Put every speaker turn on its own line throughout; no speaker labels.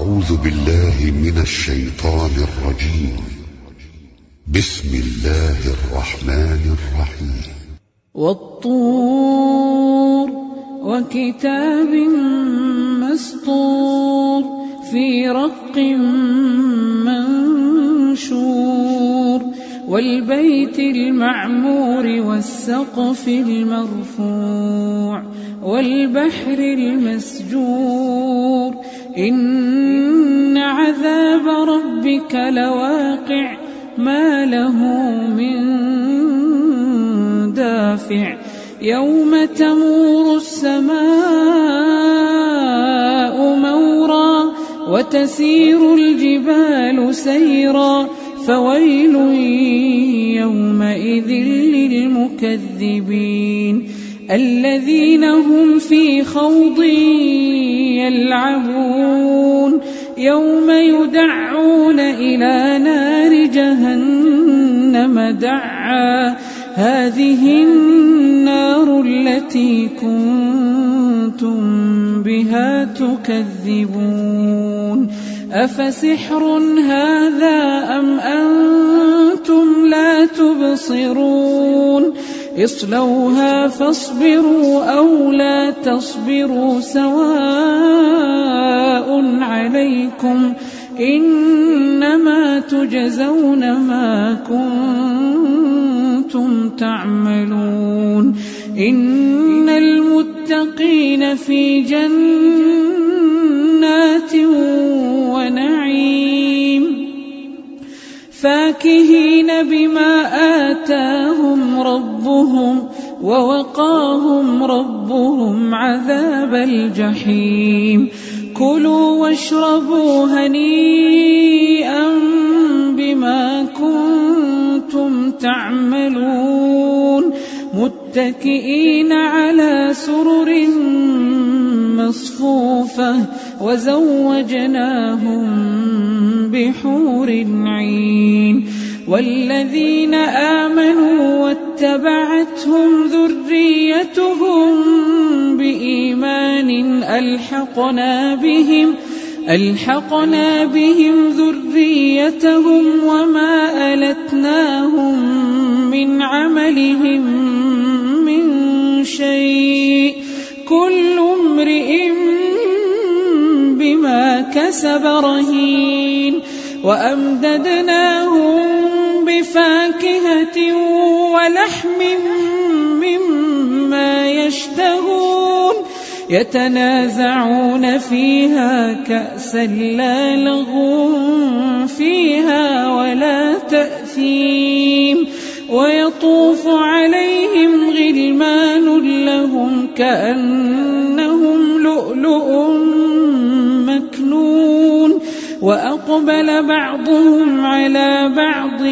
أعوذ بالله من الشيطان الرجيم. بسم الله الرحمن الرحيم.
والطور وكتاب مسطور في رق منشور والبيت المعمور والسقف المرفوع والبحر المسجور إن عذاب ربك لواقع ما له من دافع يوم تمور السماء مورا وتسير الجبال سيرا فويل يومئذ للمكذبين الذين هم في خوض يلعبون يوم يدعون إلى نار جهنم دعا هذه النار التي كنتم بها تكذبون أفسحر هذا أم أنتم لا تبصرون اصلوها فاصبروا أو لا تصبروا سواء عليكم إنما تجزون ما كنتم تعملون إن المتقين في جنات ونعيم فاكهين بما آتاهم ربهم ووقاهم ربهم عذاب الجحيم كلوا واشربوا هنيئا بما كنتم تعملون متكئين على سرر مصفوفة وزوجناهم بحور عين والذين آمنوا واتبعتهم ذريتهم بإيمان ألحقنا بهم ذريتهم وما ألتناهم من عملهم من شيء كل امرئ بما كسب رهين وأمددناهم بفاكهة ولحم مما يشتهون يتنازعون فيها كأسا لا لغو فيها ولا تأثيم ويطوف عليهم غلمان لهم كأنهم لؤلؤ مكنون وأقبل بعضهم على بعض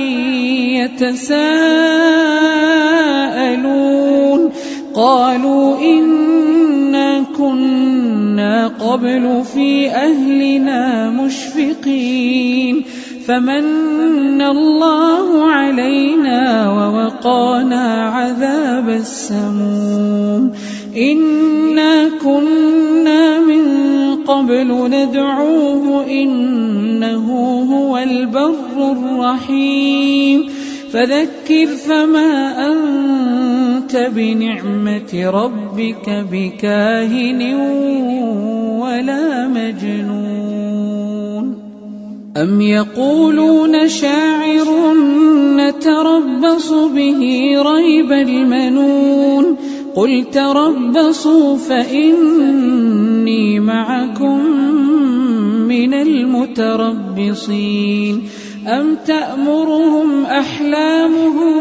يتساءلون قالوا إنا كنا قبل في أهلنا مشفقين فمن الله علينا ووقانا عذاب السموم إنا كنا من قبل ندعوه إنه هو البر الرحيم فذكر فما أنت بنعمة ربك بكاهن ولا مجنون أم يقولون شاعر نتربص به ريب المنون قل تربصوا فإني معكم من المتربصين أم تأمرهم أحلامهم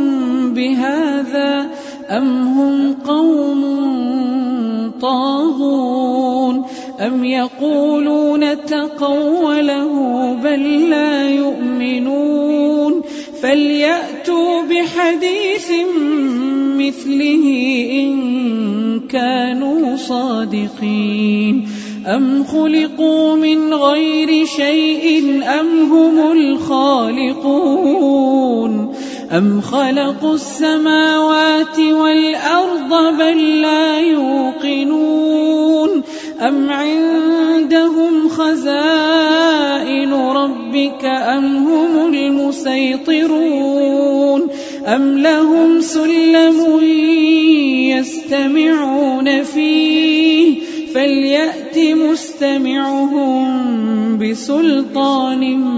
بهذا أم هم قوم طاغون أم يقولون تقوله بل لا يؤمنون فليأتوا بحديث مثله إن كانوا صادقين أم خلقوا من غير شيء أم هم الخالقون أم خلقوا السماوات والأرض بل لا يوقنون أم عندهم خزائن ربك أم هم المسيطرون أم لهم سلم يستمعون فيه فليأت مستمعهم بسلطان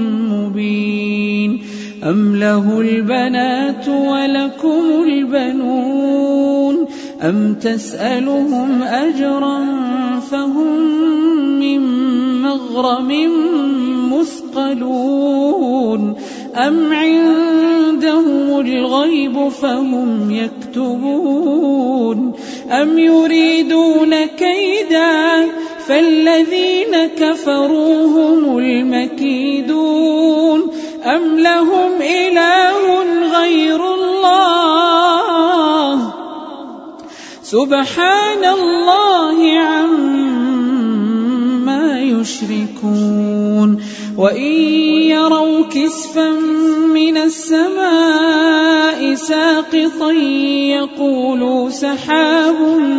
مبين أم له البنات ولكم البنون أم تسألهم أجرا فهم من مغرم مثقلون أم عندهم الغيب فهم يكتبون أم يريدون كيدا فالذين كفروا هم المكيدون أم لهم إله غير الله سبحان الله عما يشركون وإن يروا كسفا من السماء ساقطا يقولوا سحاب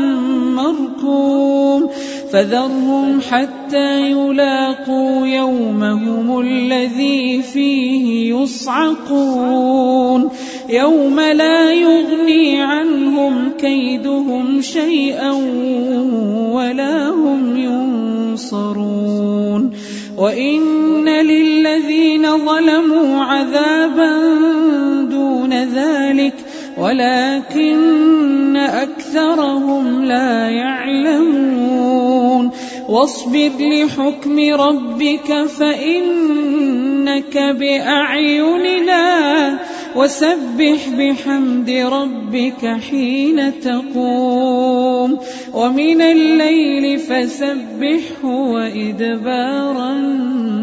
مركوم فذرهم حتى يلاقوا يومهم الذي فيه يصعقون يوم لا يغني عنهم كيدهم شيئا ولا هم ينصرون وإن للذين ظلموا عذابا دون ذلك ولكن أكثرهم لا يعلمون واصبر لحكم ربك فإنك بأعيننا وسبح بحمد ربك حين تقوم ومن الليل فسبحه وإدبار